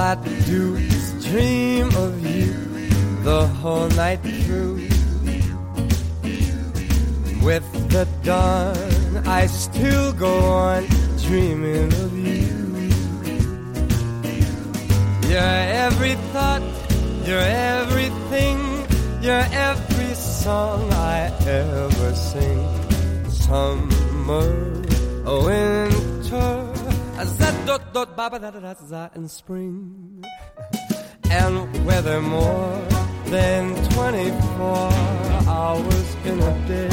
I do is dream of you the whole night through. With the dawn, I still go on dreaming of you. You're every thought, you're everything, you're every song I ever sing. Summer, winter, and spring. And weather more than 24 hours in a day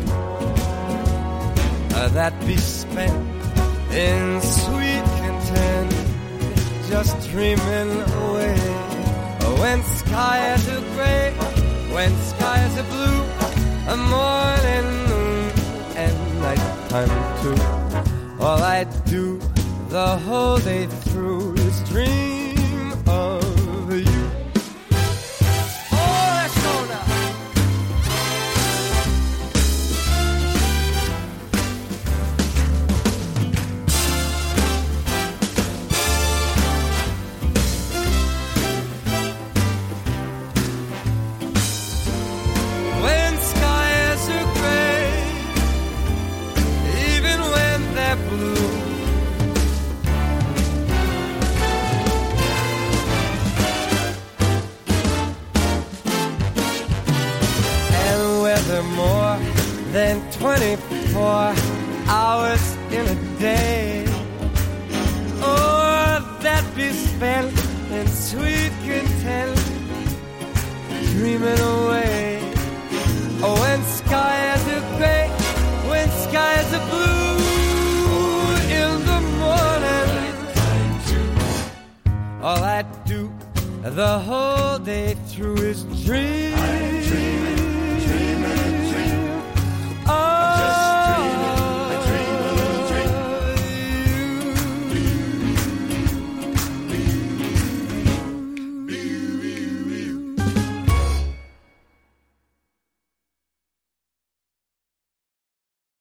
that be spent in sweet content, just dreaming away. When skies are gray, when skies are blue, a morning, noon, and nighttime too. All I do the whole day through is dream of you. Oh, let's go now. When skies are gray, even when they're blue, more than 24 hours in a day, or that be spent in sweet content, dreaming away. Oh, when skies are gray, when skies are blue, in the morning, all I do the whole day through is dream